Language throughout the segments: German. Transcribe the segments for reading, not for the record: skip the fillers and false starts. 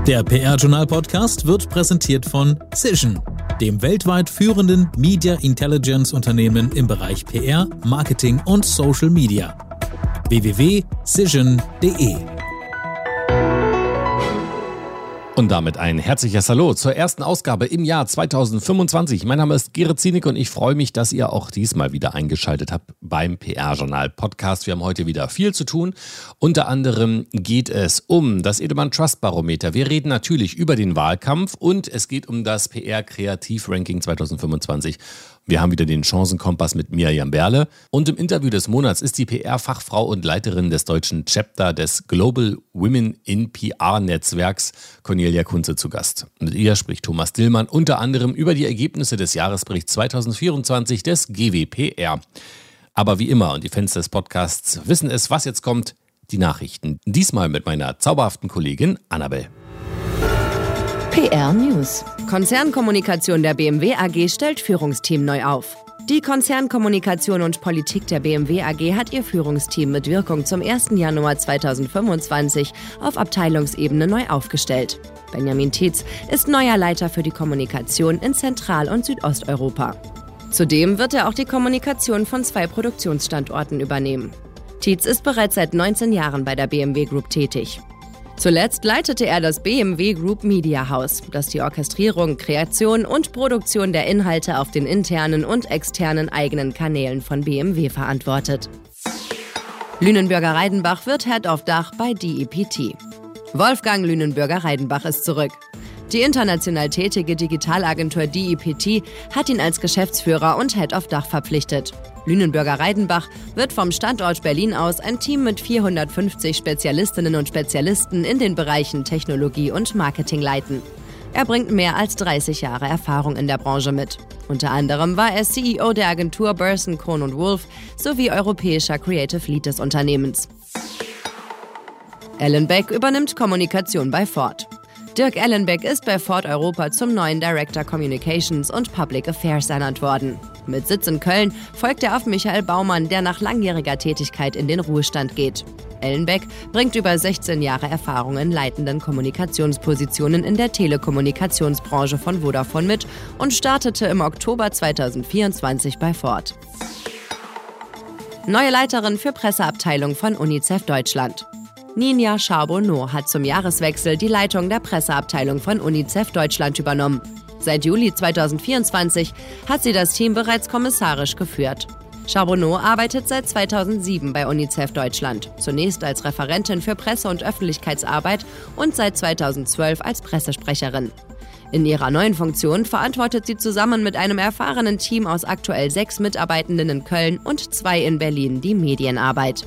Der PR-Journal-Podcast wird präsentiert von Cision, dem weltweit führenden Media Intelligence Unternehmen im Bereich PR, Marketing und Social Media. www.cision.de. Und damit ein herzliches Hallo zur ersten Ausgabe im Jahr 2025. Mein Name ist Gerrit Zienik und ich freue mich, dass ihr auch diesmal wieder eingeschaltet habt beim PR-Journal-Podcast. Wir haben heute wieder viel zu tun. Unter anderem geht es um das Edelman Trust Barometer. Wir reden natürlich über den Wahlkampf und es geht um das PR-Kreativ-Ranking 2025. Wir haben wieder den Chancenkompass mit Mirjam Berle. Und im Interview des Monats ist die PR-Fachfrau und Leiterin des deutschen Chapter des Global Women in PR-Netzwerks, Cornelia Kunze, zu Gast. Mit ihr spricht Thomas Dillmann unter anderem über die Ergebnisse des Jahresberichts 2024 des GWPR. Aber wie immer, und die Fans des Podcasts wissen es, was jetzt kommt, die Nachrichten. Diesmal mit meiner zauberhaften Kollegin Annabel. PR News. Konzernkommunikation der BMW AG stellt Führungsteam neu auf. Die Konzernkommunikation und Politik der BMW AG hat ihr Führungsteam mit Wirkung zum 1. Januar 2025 auf Abteilungsebene neu aufgestellt. Benjamin Tietz ist neuer Leiter für die Kommunikation in Zentral- und Südosteuropa. Zudem wird er auch die Kommunikation von 2 Produktionsstandorten übernehmen. Tietz ist bereits seit 19 Jahren bei der BMW Group tätig. Zuletzt leitete er das BMW Group Media House, das die Orchestrierung, Kreation und Produktion der Inhalte auf den internen und externen eigenen Kanälen von BMW verantwortet. Lünenburger-Reidenbach wird Head of Dach bei DEPT. Wolfgang Lünenburger-Reidenbach ist zurück. Die international tätige Digitalagentur DEPT hat ihn als Geschäftsführer und Head of Dach verpflichtet. Lünenburger-Reidenbach wird vom Standort Berlin aus ein Team mit 450 Spezialistinnen und Spezialisten in den Bereichen Technologie und Marketing leiten. Er bringt mehr als 30 Jahre Erfahrung in der Branche mit. Unter anderem war er CEO der Agentur Burson Cohn & Wolf sowie europäischer Creative Lead des Unternehmens. Ellenbeck übernimmt Kommunikation bei Ford. Dirk Ellenbeck ist bei Ford Europa zum neuen Director Communications und Public Affairs ernannt worden. Mit Sitz in Köln folgt er auf Michael Baumann, der nach langjähriger Tätigkeit in den Ruhestand geht. Ellenbeck bringt über 16 Jahre Erfahrung in leitenden Kommunikationspositionen in der Telekommunikationsbranche von Vodafone mit und startete im Oktober 2024 bei Ford. Neue Leiterin für Presseabteilung von UNICEF Deutschland. Ninja Charbonneau hat zum Jahreswechsel die Leitung der Presseabteilung von UNICEF Deutschland übernommen. Seit Juli 2024 hat sie das Team bereits kommissarisch geführt. Charbonneau arbeitet seit 2007 bei UNICEF Deutschland, zunächst als Referentin für Presse- und Öffentlichkeitsarbeit und seit 2012 als Pressesprecherin. In ihrer neuen Funktion verantwortet sie zusammen mit einem erfahrenen Team aus aktuell 6 Mitarbeitenden in Köln und 2 in Berlin die Medienarbeit.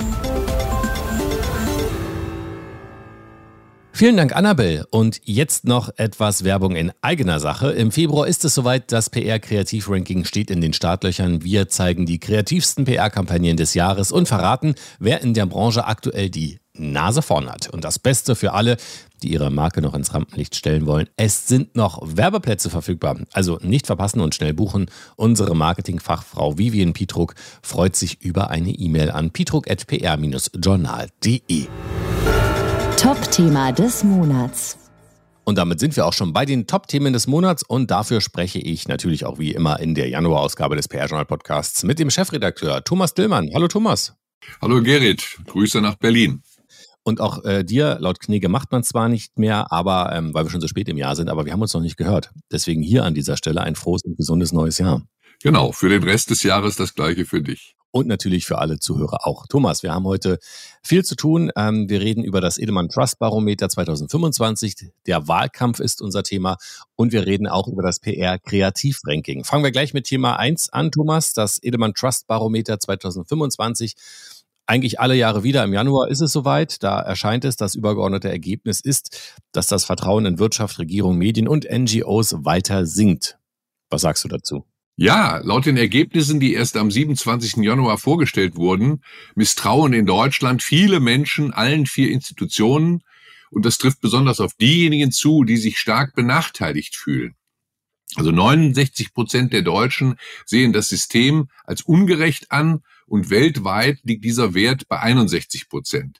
Vielen Dank, Annabel. Und jetzt noch etwas Werbung in eigener Sache. Im Februar ist es soweit, das PR-Kreativ-Ranking steht in den Startlöchern. Wir zeigen die kreativsten PR-Kampagnen des Jahres und verraten, wer in der Branche aktuell die Nase vorn hat. Und das Beste für alle, die ihre Marke noch ins Rampenlicht stellen wollen: es sind noch Werbeplätze verfügbar. Also nicht verpassen und schnell buchen. Unsere Marketingfachfrau Vivian Pietruck freut sich über eine E-Mail an pietruck@pr-journal.de. Top-Thema des Monats. Und damit sind wir auch schon bei den Top-Themen des Monats und dafür spreche ich natürlich auch wie immer in der Januarausgabe des PR-Journal-Podcasts mit dem Chefredakteur Thomas Dillmann. Hallo Thomas. Hallo Gerrit, Grüße nach Berlin. Und auch dir, laut Knege, macht man zwar nicht mehr, aber weil wir schon so spät im Jahr sind, aber wir haben uns noch nicht gehört. Deswegen hier an dieser Stelle ein frohes und gesundes neues Jahr. Genau, für den Rest des Jahres das Gleiche für dich. Und natürlich für alle Zuhörer auch. Thomas, wir haben heute viel zu tun. Wir reden über das Edelman Trust Barometer 2025. Der Wahlkampf ist unser Thema. Und wir reden auch über das PR Kreativ Ranking. Fangen wir gleich mit Thema 1 an, Thomas. Das Edelman Trust Barometer 2025. Eigentlich alle Jahre wieder im Januar ist es soweit. Da erscheint es, das übergeordnete Ergebnis ist, dass das Vertrauen in Wirtschaft, Regierung, Medien und NGOs weiter sinkt. Was sagst du dazu? Ja, laut den Ergebnissen, die erst am 27. Januar vorgestellt wurden, misstrauen in Deutschland viele Menschen allen 4 Institutionen. Und das trifft besonders auf diejenigen zu, die sich stark benachteiligt fühlen. Also 69% der Deutschen sehen das System als ungerecht an und weltweit liegt dieser Wert bei 61%.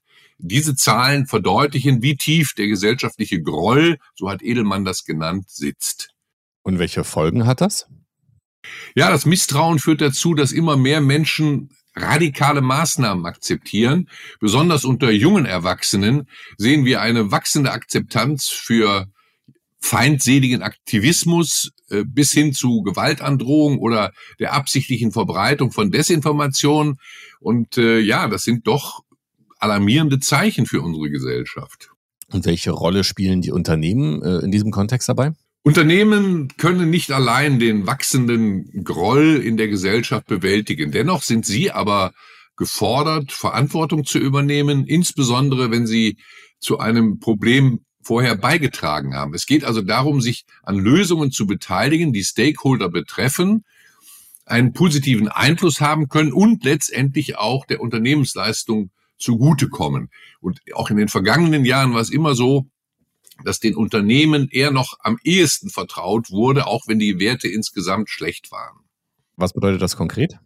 diese Zahlen verdeutlichen, wie tief der gesellschaftliche Groll, so hat Edelmann das genannt, sitzt. Und welche Folgen hat das? Ja, das Misstrauen führt dazu, dass immer mehr Menschen radikale Maßnahmen akzeptieren. Besonders unter jungen Erwachsenen sehen wir eine wachsende Akzeptanz für feindseligen Aktivismus bis hin zu Gewaltandrohung oder der absichtlichen Verbreitung von Desinformation. Und das sind doch alarmierende Zeichen für unsere Gesellschaft. Und welche Rolle spielen die Unternehmen in diesem Kontext dabei? Unternehmen können nicht allein den wachsenden Groll in der Gesellschaft bewältigen. Dennoch sind sie aber gefordert, Verantwortung zu übernehmen, insbesondere wenn sie zu einem Problem vorher beigetragen haben. Es geht also darum, sich an Lösungen zu beteiligen, die Stakeholder betreffen, einen positiven Einfluss haben können und letztendlich auch der Unternehmensleistung zugutekommen. Und auch in den vergangenen Jahren war es immer so, dass den Unternehmen eher noch am ehesten vertraut wurde, auch wenn die Werte insgesamt schlecht waren. Was bedeutet das konkret?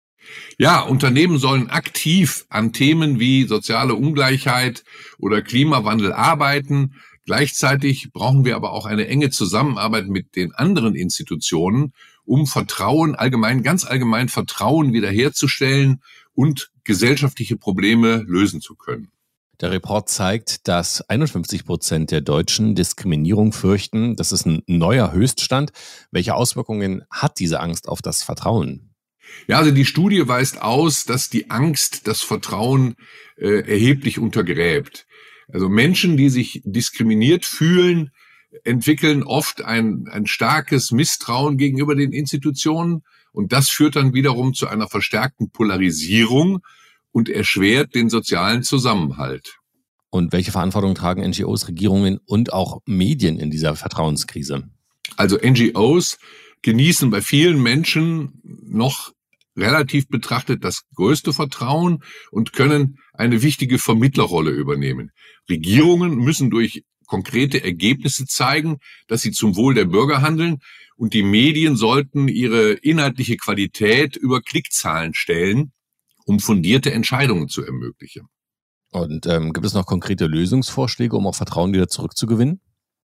Ja, Unternehmen sollen aktiv an Themen wie soziale Ungleichheit oder Klimawandel arbeiten. Gleichzeitig brauchen wir aber auch eine enge Zusammenarbeit mit den anderen Institutionen, um Vertrauen, ganz allgemein Vertrauen wiederherzustellen und gesellschaftliche Probleme lösen zu können. Der Report zeigt, dass 51% der Deutschen Diskriminierung fürchten. Das ist ein neuer Höchststand. Welche Auswirkungen hat diese Angst auf das Vertrauen? Ja, also die Studie weist aus, dass die Angst das Vertrauen erheblich untergräbt. Also Menschen, die sich diskriminiert fühlen, entwickeln oft ein starkes Misstrauen gegenüber den Institutionen. Und das führt dann wiederum zu einer verstärkten Polarisierung und erschwert den sozialen Zusammenhalt. Und welche Verantwortung tragen NGOs, Regierungen und auch Medien in dieser Vertrauenskrise? Also NGOs genießen bei vielen Menschen noch relativ betrachtet das größte Vertrauen und können eine wichtige Vermittlerrolle übernehmen. Regierungen müssen durch konkrete Ergebnisse zeigen, dass sie zum Wohl der Bürger handeln, und die Medien sollten ihre inhaltliche Qualität über Klickzahlen stellen, um fundierte Entscheidungen zu ermöglichen. Und gibt es noch konkrete Lösungsvorschläge, um auch Vertrauen wieder zurückzugewinnen?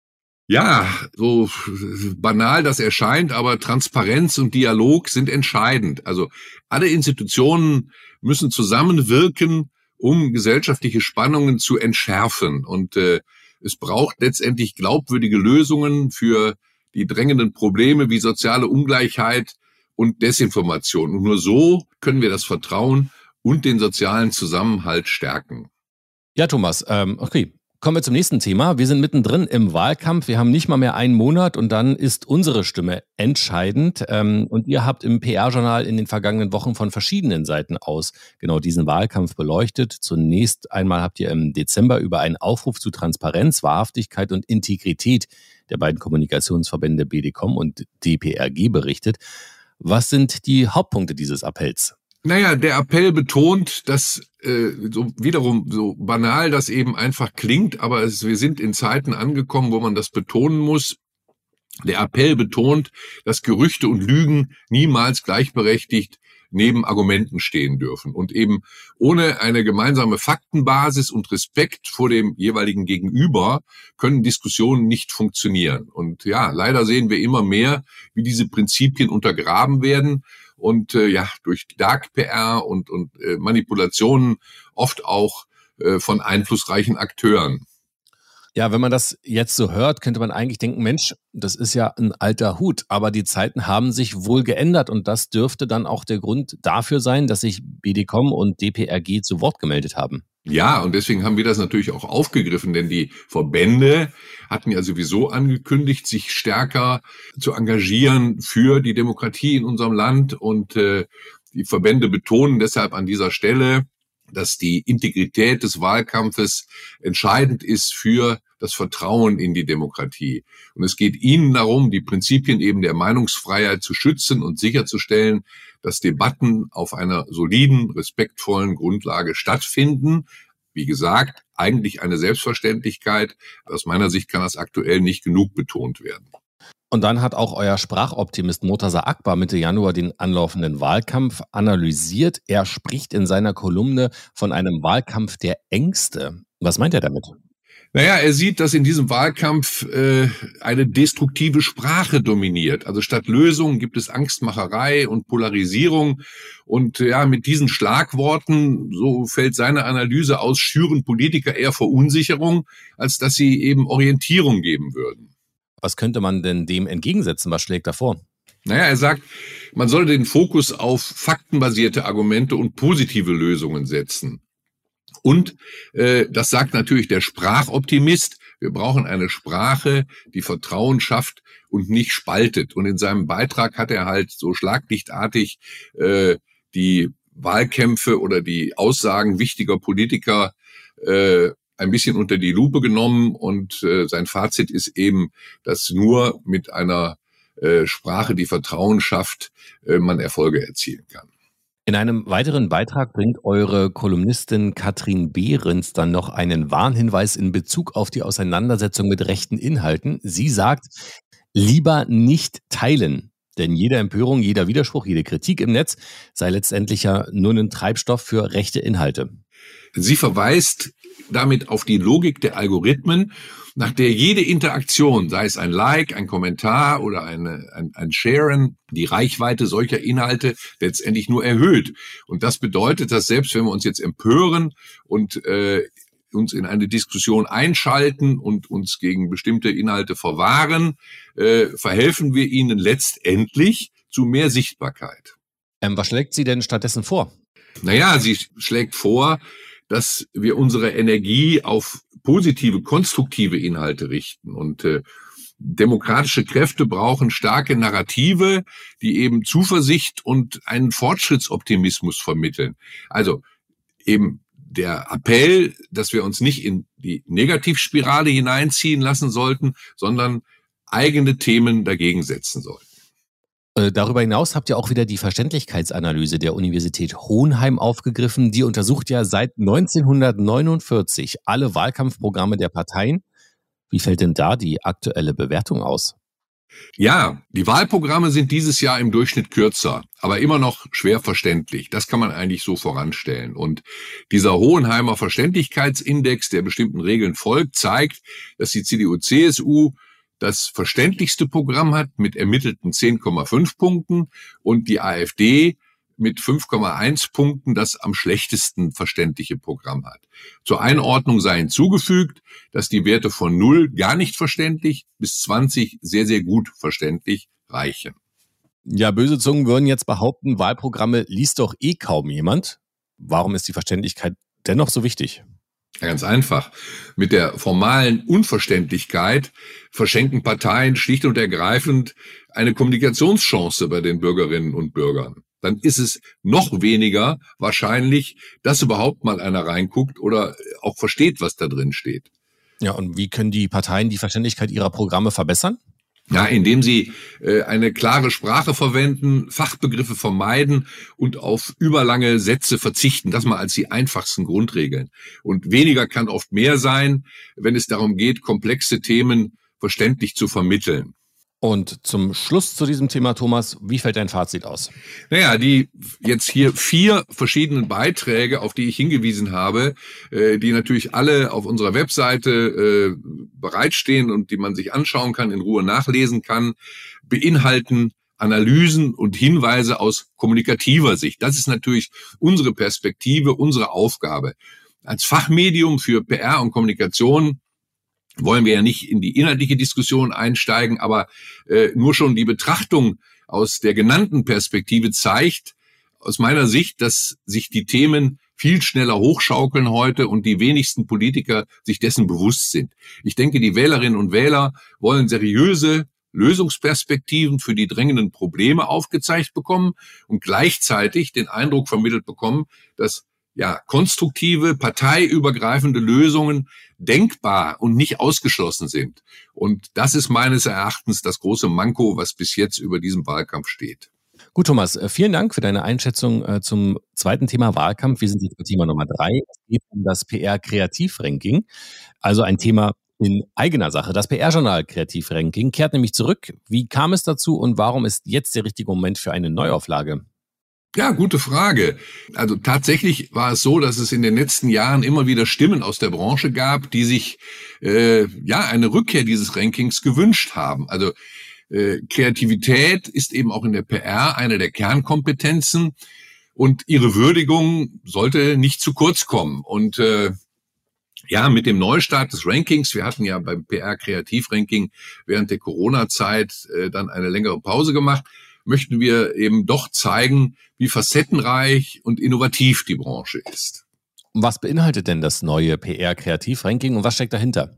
Ja, so banal das erscheint, aber Transparenz und Dialog sind entscheidend. Also alle Institutionen müssen zusammenwirken, um gesellschaftliche Spannungen zu entschärfen. Und es braucht letztendlich glaubwürdige Lösungen für die drängenden Probleme wie soziale Ungleichheit und Desinformation. Und nur so können wir das Vertrauen und den sozialen Zusammenhalt stärken. Ja, Thomas, okay. Kommen wir zum nächsten Thema. Wir sind mittendrin im Wahlkampf. Wir haben nicht mal mehr einen Monat und dann ist unsere Stimme entscheidend. Und ihr habt im PR-Journal in den vergangenen Wochen von verschiedenen Seiten aus genau diesen Wahlkampf beleuchtet. Zunächst einmal habt ihr im Dezember über einen Aufruf zu Transparenz, Wahrhaftigkeit und Integrität der beiden Kommunikationsverbände BDCOM und DPRG berichtet. Was sind die Hauptpunkte dieses Appells? Naja, der Appell betont, dass so banal das eben einfach klingt, aber wir sind in Zeiten angekommen, wo man das betonen muss. Der Appell betont, dass Gerüchte und Lügen niemals gleichberechtigt neben Argumenten stehen dürfen und eben ohne eine gemeinsame Faktenbasis und Respekt vor dem jeweiligen Gegenüber können Diskussionen nicht funktionieren. Und ja, leider sehen wir immer mehr, wie diese Prinzipien untergraben werden und durch Dark PR und Manipulationen oft auch von einflussreichen Akteuren. Ja, wenn man das jetzt so hört, könnte man eigentlich denken, Mensch, das ist ja ein alter Hut, aber die Zeiten haben sich wohl geändert und das dürfte dann auch der Grund dafür sein, dass sich BDCOM und DPRG zu Wort gemeldet haben. Ja, und deswegen haben wir das natürlich auch aufgegriffen, denn die Verbände hatten ja sowieso angekündigt, sich stärker zu engagieren für die Demokratie in unserem Land und die Verbände betonen deshalb an dieser Stelle, dass die Integrität des Wahlkampfes entscheidend ist für das Vertrauen in die Demokratie. Und es geht ihnen darum, die Prinzipien eben der Meinungsfreiheit zu schützen und sicherzustellen, dass Debatten auf einer soliden, respektvollen Grundlage stattfinden. Wie gesagt, eigentlich eine Selbstverständlichkeit. Aus meiner Sicht kann das aktuell nicht genug betont werden. Und dann hat auch euer Sprachoptimist Murtaza Akbar Mitte Januar den anlaufenden Wahlkampf analysiert. Er spricht in seiner Kolumne von einem Wahlkampf der Ängste. Was meint er damit? Naja, er sieht, dass in diesem Wahlkampf eine destruktive Sprache dominiert. Also statt Lösungen gibt es Angstmacherei und Polarisierung. Und ja, mit diesen Schlagworten, so fällt seine Analyse aus, schüren Politiker eher Verunsicherung, als dass sie eben Orientierung geben würden. Was könnte man denn dem entgegensetzen? Was schlägt er vor? Naja, er sagt, man solle den Fokus auf faktenbasierte Argumente und positive Lösungen setzen. Und das sagt natürlich der Sprachoptimist. Wir brauchen eine Sprache, die Vertrauen schafft und nicht spaltet. Und in seinem Beitrag hat er halt so schlaglichtartig die Wahlkämpfe oder die Aussagen wichtiger Politiker ein bisschen unter die Lupe genommen. Und sein Fazit ist eben, dass nur mit einer Sprache, die Vertrauen schafft, man Erfolge erzielen kann. In einem weiteren Beitrag bringt eure Kolumnistin Katrin Behrens dann noch einen Warnhinweis in Bezug auf die Auseinandersetzung mit rechten Inhalten. Sie sagt, lieber nicht teilen, denn jede Empörung, jeder Widerspruch, jede Kritik im Netz sei letztendlich ja nur ein Treibstoff für rechte Inhalte. Sie verweist damit auf die Logik der Algorithmen, nach der jede Interaktion, sei es ein Like, ein Kommentar oder ein Sharen, die Reichweite solcher Inhalte letztendlich nur erhöht. Und das bedeutet, dass selbst wenn wir uns jetzt empören und uns in eine Diskussion einschalten und uns gegen bestimmte Inhalte verwahren, verhelfen wir ihnen letztendlich zu mehr Sichtbarkeit. Was schlägt sie denn stattdessen vor? Naja, sie schlägt vor, dass wir unsere Energie auf positive, konstruktive Inhalte richten. Und demokratische Kräfte brauchen starke Narrative, die eben Zuversicht und einen Fortschrittsoptimismus vermitteln. Also eben der Appell, dass wir uns nicht in die Negativspirale hineinziehen lassen sollten, sondern eigene Themen dagegen setzen sollten. Darüber hinaus habt ihr auch wieder die Verständlichkeitsanalyse der Universität Hohenheim aufgegriffen. Die untersucht ja seit 1949 alle Wahlkampfprogramme der Parteien. Wie fällt denn da die aktuelle Bewertung aus? Ja, die Wahlprogramme sind dieses Jahr im Durchschnitt kürzer, aber immer noch schwer verständlich. Das kann man eigentlich so voranstellen. Und dieser Hohenheimer Verständlichkeitsindex, der bestimmten Regeln folgt, zeigt, dass die CDU-CSU das verständlichste Programm hat mit ermittelten 10,5 Punkten und die AfD mit 5,1 Punkten das am schlechtesten verständliche Programm hat. Zur Einordnung sei hinzugefügt, dass die Werte von 0 gar nicht verständlich bis 20 sehr, sehr gut verständlich reichen. Ja, böse Zungen würden jetzt behaupten, Wahlprogramme liest doch eh kaum jemand. Warum ist die Verständlichkeit dennoch so wichtig? Ja, ganz einfach. Mit der formalen Unverständlichkeit verschenken Parteien schlicht und ergreifend eine Kommunikationschance bei den Bürgerinnen und Bürgern. Dann ist es noch weniger wahrscheinlich, dass überhaupt mal einer reinguckt oder auch versteht, was da drin steht. Ja, und wie können die Parteien die Verständlichkeit ihrer Programme verbessern? Ja, indem sie eine klare Sprache verwenden, Fachbegriffe vermeiden und auf überlange Sätze verzichten. Das mal als die einfachsten Grundregeln. Und weniger kann oft mehr sein, wenn es darum geht, komplexe Themen verständlich zu vermitteln. Und zum Schluss zu diesem Thema, Thomas, wie fällt dein Fazit aus? Naja, die jetzt hier 4 verschiedenen Beiträge, auf die ich hingewiesen habe, die natürlich alle auf unserer Webseite bereitstehen und die man sich anschauen kann, in Ruhe nachlesen kann, beinhalten Analysen und Hinweise aus kommunikativer Sicht. Das ist natürlich unsere Perspektive, unsere Aufgabe. Als Fachmedium für PR und Kommunikation wollen wir ja nicht in die inhaltliche Diskussion einsteigen, aber nur schon die Betrachtung aus der genannten Perspektive zeigt, aus meiner Sicht, dass sich die Themen viel schneller hochschaukeln heute und die wenigsten Politiker sich dessen bewusst sind. Ich denke, die Wählerinnen und Wähler wollen seriöse Lösungsperspektiven für die drängenden Probleme aufgezeigt bekommen und gleichzeitig den Eindruck vermittelt bekommen, dass konstruktive, parteiübergreifende Lösungen denkbar und nicht ausgeschlossen sind. Und das ist meines Erachtens das große Manko, was bis jetzt über diesem Wahlkampf steht. Gut, Thomas, vielen Dank für deine Einschätzung zum zweiten Thema Wahlkampf. Wir sind jetzt bei Thema Nummer 3. Es geht um das PR-Kreativ-Ranking. Also ein Thema, In eigener Sache. Das PR-Journal Kreativranking kehrt nämlich zurück. Wie kam es dazu und warum ist jetzt der richtige Moment für eine Neuauflage? Ja, gute Frage. Also tatsächlich war es so, dass es in den letzten Jahren immer wieder Stimmen aus der Branche gab, die sich eine Rückkehr dieses Rankings gewünscht haben. Also Kreativität ist eben auch in der PR eine der Kernkompetenzen und ihre Würdigung sollte nicht zu kurz kommen. Und mit dem Neustart des Rankings, wir hatten ja beim PR-Kreativ-Ranking während der Corona-Zeit dann eine längere Pause gemacht, möchten wir eben doch zeigen, wie facettenreich und innovativ die Branche ist. Was beinhaltet denn das neue PR-Kreativ-Ranking und was steckt dahinter?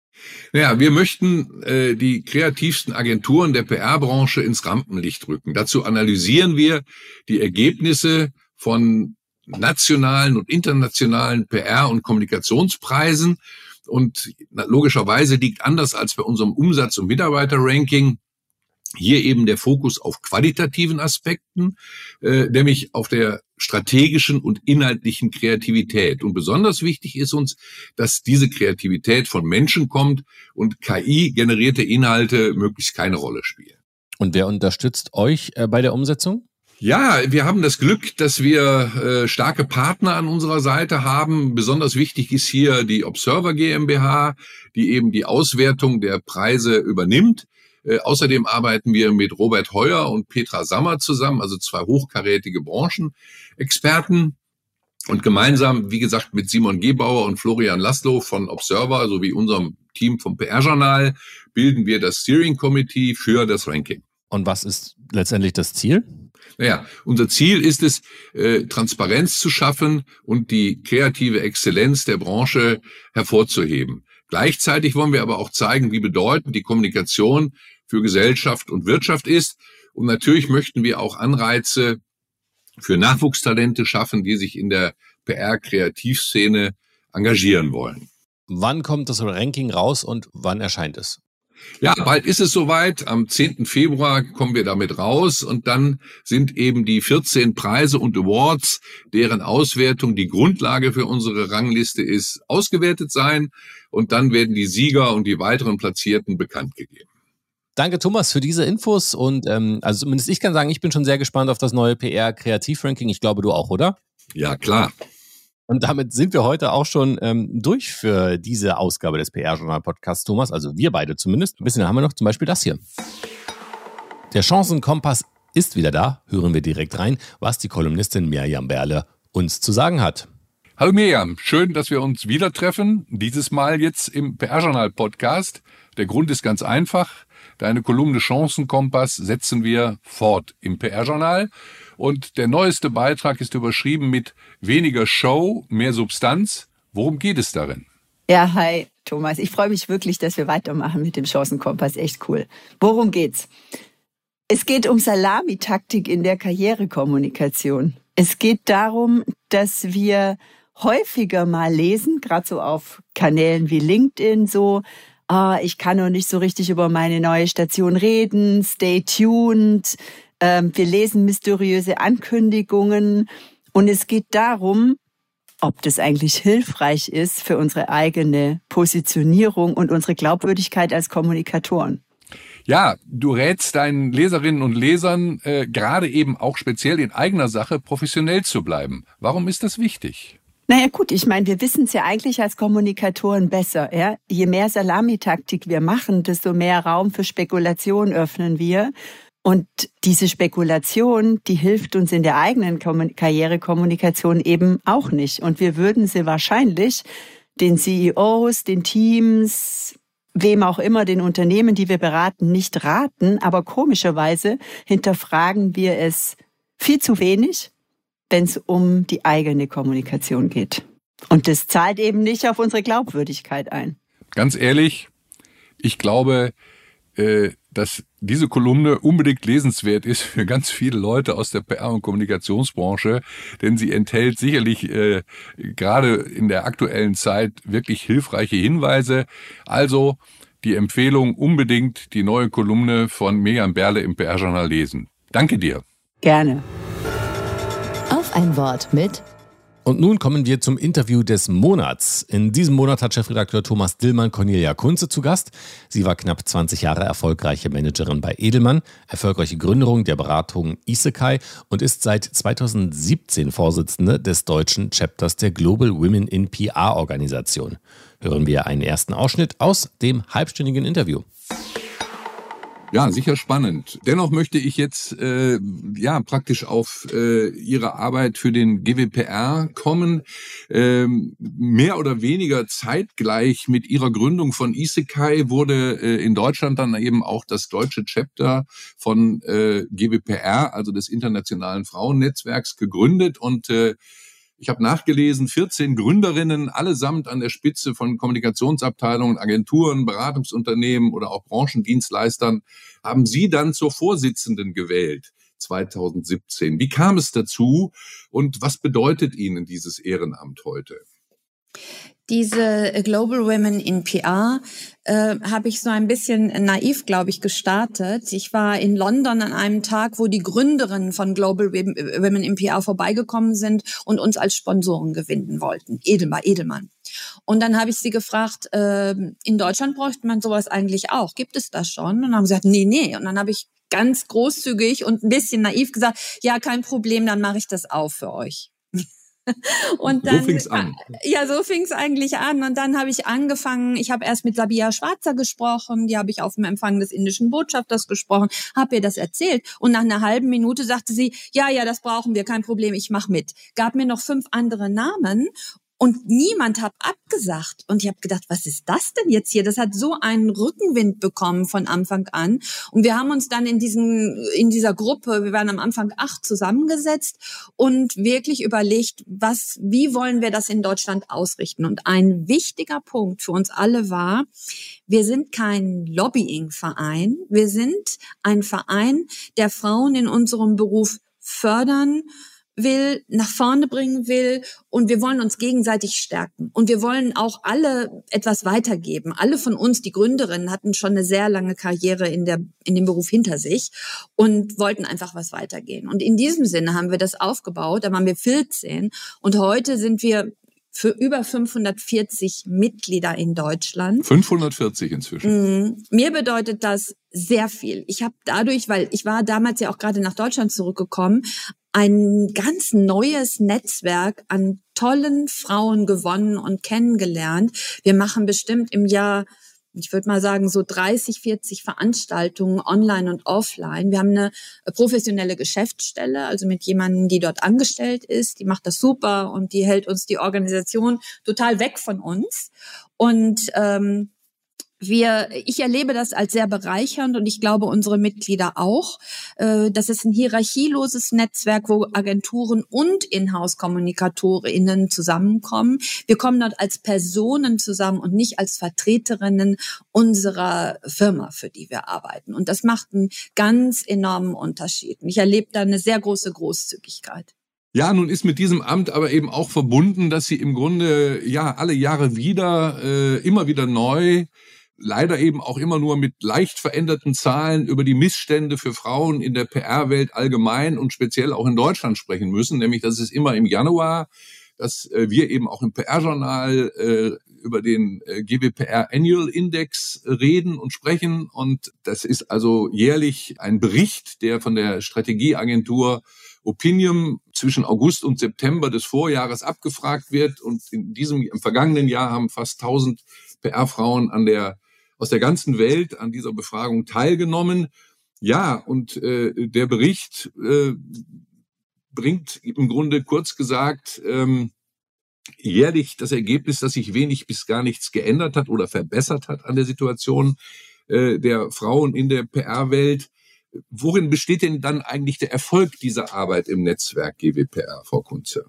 Ja, wir möchten die kreativsten Agenturen der PR-Branche ins Rampenlicht rücken. Dazu analysieren wir die Ergebnisse von nationalen und internationalen PR- und Kommunikationspreisen. Und logischerweise liegt anders als bei unserem Umsatz- und Mitarbeiterranking hier eben der Fokus auf qualitativen Aspekten, nämlich auf der strategischen und inhaltlichen Kreativität. Und besonders wichtig ist uns, dass diese Kreativität von Menschen kommt und KI-generierte Inhalte möglichst keine Rolle spielen. Und wer unterstützt euch bei der Umsetzung? Ja, wir haben das Glück, dass wir starke Partner an unserer Seite haben. Besonders wichtig ist hier die Observer GmbH, die eben die Auswertung der Preise übernimmt. Außerdem arbeiten wir mit Robert Heuer und Petra Sammer zusammen, also zwei hochkarätige Branchenexperten. Und gemeinsam, wie gesagt, mit Simon Gebauer und Florian Laszlo von Observer sowie unserem Team vom PR-Journal bilden wir das Steering Committee für das Ranking. Und was ist letztendlich das Ziel? Naja, unser Ziel ist es, Transparenz zu schaffen und die kreative Exzellenz der Branche hervorzuheben. Gleichzeitig wollen wir aber auch zeigen, wie bedeutend die Kommunikation für Gesellschaft und Wirtschaft ist. Und natürlich möchten wir auch Anreize für Nachwuchstalente schaffen, die sich in der PR-Kreativszene engagieren wollen. Wann kommt das Ranking raus und wann erscheint es? Ja, bald ist es soweit. Am 10. Februar kommen wir damit raus und dann sind eben die 14 Preise und Awards, deren Auswertung die Grundlage für unsere Rangliste ist, ausgewertet sein und dann werden die Sieger und die weiteren Platzierten bekannt gegeben. Danke, Thomas, für diese Infos und also zumindest ich kann sagen, ich bin schon sehr gespannt auf das neue PR-Kreativ-Ranking. Ich glaube, du auch, oder? Ja, klar. Und damit sind wir heute auch schon durch für diese Ausgabe des PR-Journal-Podcasts, Thomas. Also wir beide zumindest. Ein bisschen haben wir noch zum Beispiel das hier. Der Chancenkompass ist wieder da. Hören wir direkt rein, was die Kolumnistin Mirjam Berle uns zu sagen hat. Hallo Mirjam, schön, dass wir uns wieder treffen. Dieses Mal jetzt im PR-Journal-Podcast. Der Grund ist ganz einfach. Deine Kolumne Chancenkompass setzen wir fort im PR-Journal. Und der neueste Beitrag ist überschrieben mit weniger Show, mehr Substanz. Worum geht es darin? Ja, hi Thomas. Ich freue mich wirklich, dass wir weitermachen mit dem Chancenkompass. Echt cool. Worum geht's? Es geht um Salamitaktik in der Karrierekommunikation. Es geht darum, dass wir häufiger mal lesen, gerade so auf Kanälen wie LinkedIn so, ich kann noch nicht so richtig über meine neue Station reden, stay tuned. Wir lesen mysteriöse Ankündigungen und es geht darum, ob das eigentlich hilfreich ist für unsere eigene Positionierung und unsere Glaubwürdigkeit als Kommunikatoren. Ja, du rätst deinen Leserinnen und Lesern, gerade eben auch speziell in eigener Sache professionell zu bleiben. Warum ist das wichtig? Naja gut, ich meine, wir wissen es ja eigentlich als Kommunikatoren besser. Ja? Je mehr Salamitaktik wir machen, desto mehr Raum für Spekulation öffnen wir. Und diese Spekulation, die hilft uns in der eigenen Karrierekommunikation eben auch nicht. Und wir würden sie wahrscheinlich den CEOs, den Teams, wem auch immer, den Unternehmen, die wir beraten, nicht raten. Aber komischerweise hinterfragen wir es viel zu wenig, wenn es um die eigene Kommunikation geht. Und das zahlt eben nicht auf unsere Glaubwürdigkeit ein. Ganz ehrlich, ich glaube, dass diese Kolumne unbedingt lesenswert ist für ganz viele Leute aus der PR- und Kommunikationsbranche, denn sie enthält sicherlich gerade in der aktuellen Zeit wirklich hilfreiche Hinweise. Also die Empfehlung, unbedingt die neue Kolumne von Mirjam Berle im PR-Journal lesen. Danke dir. Gerne. Auf ein Wort mit Und nun kommen wir zum Interview des Monats. In diesem Monat hat Chefredakteur Thomas Dillmann Cornelia Kunze zu Gast. Sie war knapp 20 Jahre erfolgreiche Managerin bei Edelmann, erfolgreiche Gründerin der Beratung Isekai und ist seit 2017 Vorsitzende des deutschen Chapters der Global Women in PR-Organisation. Hören wir einen ersten Ausschnitt aus dem halbstündigen Interview. Ja, sicher spannend. Dennoch möchte ich jetzt praktisch auf Ihre Arbeit für den GWPR kommen. Mehr oder weniger zeitgleich mit Ihrer Gründung von Isekai wurde in Deutschland dann eben auch das deutsche Chapter von GWPR, also des Internationalen Frauennetzwerks, gegründet. Und ich habe nachgelesen, 14 Gründerinnen, allesamt an der Spitze von Kommunikationsabteilungen, Agenturen, Beratungsunternehmen oder auch Branchendienstleistern, haben Sie dann zur Vorsitzenden gewählt 2017. Wie kam es dazu und was bedeutet Ihnen dieses Ehrenamt heute? Diese Global Women in PR habe ich so ein bisschen naiv, glaube ich, gestartet. Ich war in London an einem Tag, wo die Gründerinnen von Global Women in PR vorbeigekommen sind und uns als Sponsoren gewinnen wollten. Edelmann. Und dann habe ich sie gefragt, in Deutschland bräuchte man sowas eigentlich auch. Gibt es das schon? Und dann haben sie gesagt, nee. Und dann habe ich ganz großzügig und ein bisschen naiv gesagt, ja, kein Problem, dann mache ich das auch für euch. Und dann, so fing's an. Ja, so fing's eigentlich an. Und dann habe ich angefangen, ich habe erst mit Sabia Schwarzer gesprochen, die habe ich auf dem Empfang des indischen Botschafters gesprochen, habe ihr das erzählt. Und nach einer halben Minute sagte sie, ja, das brauchen wir, kein Problem, ich mache mit. Gab mir noch 5 andere Namen. Und niemand hat abgesagt. Und ich habe gedacht, was ist das denn jetzt hier? Das hat so einen Rückenwind bekommen von Anfang an. Und wir haben uns dann in dieser Gruppe, wir waren am Anfang 8 zusammengesetzt und wirklich überlegt, wie wollen wir das in Deutschland ausrichten? Und ein wichtiger Punkt für uns alle war, wir sind kein Lobbying-Verein. Wir sind ein Verein, der Frauen in unserem Beruf fördern will, nach vorne bringen will, und wir wollen uns gegenseitig stärken. Und wir wollen auch alle etwas weitergeben. Alle von uns, die Gründerinnen, hatten schon eine sehr lange Karriere in dem Beruf hinter sich und wollten einfach was weitergehen. Und in diesem Sinne haben wir das aufgebaut. Da waren wir 14 und heute sind wir für über 540 Mitglieder in Deutschland. 540 inzwischen. Mir bedeutet das sehr viel. Ich habe dadurch, weil ich war damals ja auch gerade nach Deutschland zurückgekommen, ein ganz neues Netzwerk an tollen Frauen gewonnen und kennengelernt. Wir machen bestimmt im Jahr, ich würde mal sagen, so 30, 40 Veranstaltungen online und offline. Wir haben eine professionelle Geschäftsstelle, also mit jemandem, die dort angestellt ist. Die macht das super und die hält uns die Organisation total weg von uns. Und ich erlebe das als sehr bereichernd und ich glaube, unsere Mitglieder auch. Das ist ein hierarchieloses Netzwerk, wo Agenturen und Inhouse-KommunikatorInnen zusammenkommen. Wir kommen dort als Personen zusammen und nicht als Vertreterinnen unserer Firma, für die wir arbeiten. Und das macht einen ganz enormen Unterschied. Ich erlebe da eine sehr große Großzügigkeit. Ja, nun ist mit diesem Amt aber eben auch verbunden, dass Sie im Grunde alle Jahre wieder, immer wieder neu, leider eben auch immer nur mit leicht veränderten Zahlen über die Missstände für Frauen in der PR-Welt allgemein und speziell auch in Deutschland sprechen müssen. Nämlich, das ist immer im Januar, dass wir eben auch im PR-Journal über den GWPR Annual Index reden und sprechen. Und das ist also jährlich ein Bericht, der von der Strategieagentur Opinium zwischen August und September des Vorjahres abgefragt wird. Und im vergangenen Jahr haben fast 1000 PR-Frauen aus der ganzen Welt an dieser Befragung teilgenommen. Ja, und der Bericht bringt im Grunde kurz gesagt jährlich das Ergebnis, dass sich wenig bis gar nichts geändert hat oder verbessert hat an der Situation der Frauen in der PR-Welt. Worin besteht denn dann eigentlich der Erfolg dieser Arbeit im Netzwerk GWPR, Frau Kunze?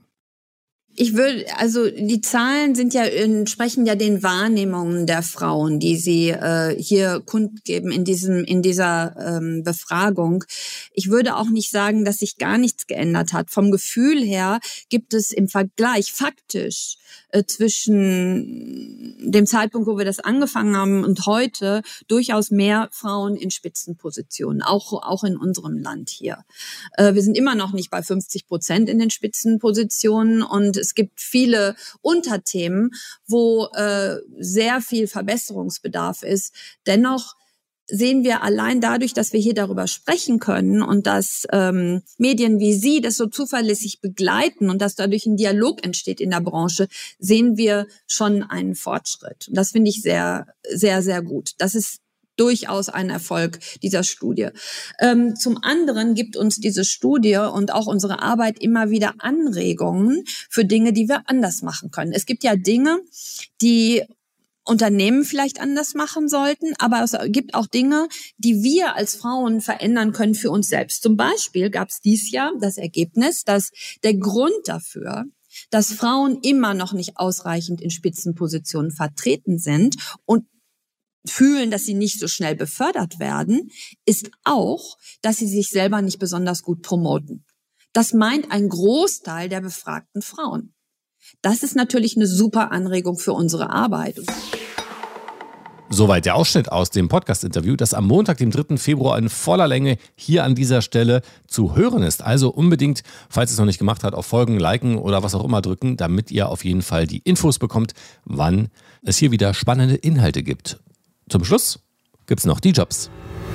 Die Zahlen entsprechen ja den Wahrnehmungen der Frauen, die sie hier kundgeben in dieser Befragung. Ich würde auch nicht sagen, dass sich gar nichts geändert hat. Vom Gefühl her gibt es im Vergleich faktisch zwischen dem Zeitpunkt, wo wir das angefangen haben und heute durchaus mehr Frauen in Spitzenpositionen, auch in unserem Land hier. Wir sind immer noch nicht bei 50% in den Spitzenpositionen und es gibt viele Unterthemen, wo sehr viel Verbesserungsbedarf ist. Dennoch sehen wir allein dadurch, dass wir hier darüber sprechen können und dass Medien wie Sie das so zuverlässig begleiten und dass dadurch ein Dialog entsteht in der Branche, sehen wir schon einen Fortschritt. Und das finde ich sehr, sehr, sehr gut. Das ist durchaus ein Erfolg dieser Studie. Zum anderen gibt uns diese Studie und auch unsere Arbeit immer wieder Anregungen für Dinge, die wir anders machen können. Es gibt ja Dinge, die Unternehmen vielleicht anders machen sollten, aber es gibt auch Dinge, die wir als Frauen verändern können für uns selbst. Zum Beispiel gab es dieses Jahr das Ergebnis, dass der Grund dafür, dass Frauen immer noch nicht ausreichend in Spitzenpositionen vertreten sind und fühlen, dass sie nicht so schnell befördert werden, ist auch, dass sie sich selber nicht besonders gut promoten. Das meint ein Großteil der befragten Frauen. Das ist natürlich eine super Anregung für unsere Arbeit. Soweit der Ausschnitt aus dem Podcast-Interview, das am Montag, dem 3. Februar in voller Länge hier an dieser Stelle zu hören ist. Also unbedingt, falls ihr es noch nicht gemacht habt, auf Folgen, Liken oder was auch immer drücken, damit ihr auf jeden Fall die Infos bekommt, wann es hier wieder spannende Inhalte gibt. Zum Schluss gibt es noch die Jobs.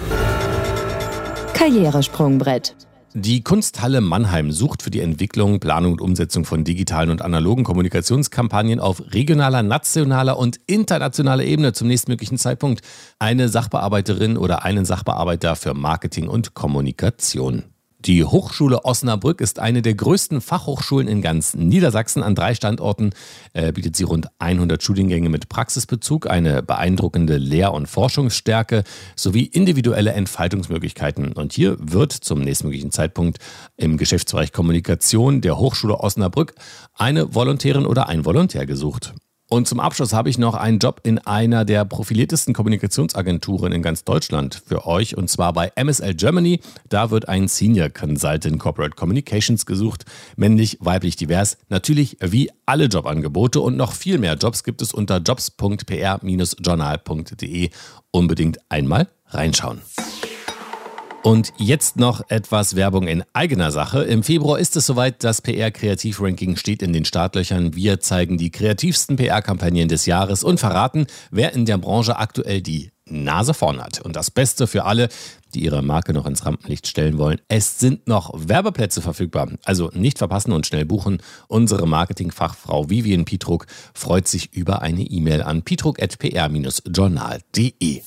Karrieresprungbrett. Die Kunsthalle Mannheim sucht für die Entwicklung, Planung und Umsetzung von digitalen und analogen Kommunikationskampagnen auf regionaler, nationaler und internationaler Ebene zum nächstmöglichen Zeitpunkt eine Sachbearbeiterin oder einen Sachbearbeiter für Marketing und Kommunikation. Die Hochschule Osnabrück ist eine der größten Fachhochschulen in ganz Niedersachsen. An 3 Standorten bietet sie rund 100 Studiengänge mit Praxisbezug, eine beeindruckende Lehr- und Forschungsstärke sowie individuelle Entfaltungsmöglichkeiten. Und hier wird zum nächstmöglichen Zeitpunkt im Geschäftsbereich Kommunikation der Hochschule Osnabrück eine Volontärin oder ein Volontär gesucht. Und zum Abschluss habe ich noch einen Job in einer der profiliertesten Kommunikationsagenturen in ganz Deutschland für euch, und zwar bei MSL Germany. Da wird ein Senior Consultant Corporate Communications gesucht, männlich, weiblich, divers, natürlich wie alle Jobangebote, und noch viel mehr Jobs gibt es unter jobs.pr-journal.de. Unbedingt einmal reinschauen. Und jetzt noch etwas Werbung in eigener Sache. Im Februar ist es soweit, das PR-Kreativ-Ranking steht in den Startlöchern. Wir zeigen die kreativsten PR-Kampagnen des Jahres und verraten, wer in der Branche aktuell die Nase vorn hat. Und das Beste für alle, die ihre Marke noch ins Rampenlicht stellen wollen: es sind noch Werbeplätze verfügbar. Also nicht verpassen und schnell buchen. Unsere Marketingfachfrau Vivian Pietruk freut sich über eine E-Mail an pietruk@pr-journal.de.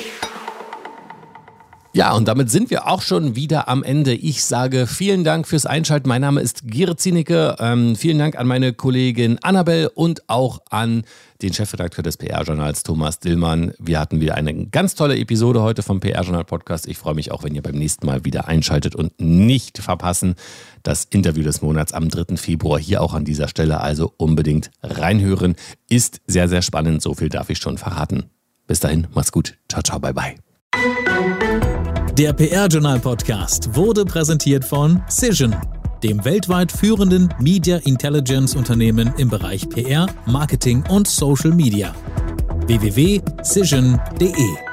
Ja, und damit sind wir auch schon wieder am Ende. Ich sage vielen Dank fürs Einschalten. Mein Name ist Gere Zienicke. Vielen Dank an meine Kollegin Annabel und auch an den Chefredakteur des PR-Journals, Thomas Dillmann. Wir hatten wieder eine ganz tolle Episode heute vom PR-Journal-Podcast. Ich freue mich auch, wenn ihr beim nächsten Mal wieder einschaltet, und nicht verpassen das Interview des Monats am 3. Februar hier auch an dieser Stelle. Also unbedingt reinhören. Ist sehr, sehr spannend. So viel darf ich schon verraten. Bis dahin, macht's gut. Ciao, ciao, bye, bye. Der PR-Journal-Podcast wurde präsentiert von Cision, dem weltweit führenden Media Intelligence-Unternehmen im Bereich PR, Marketing und Social Media. www.cision.de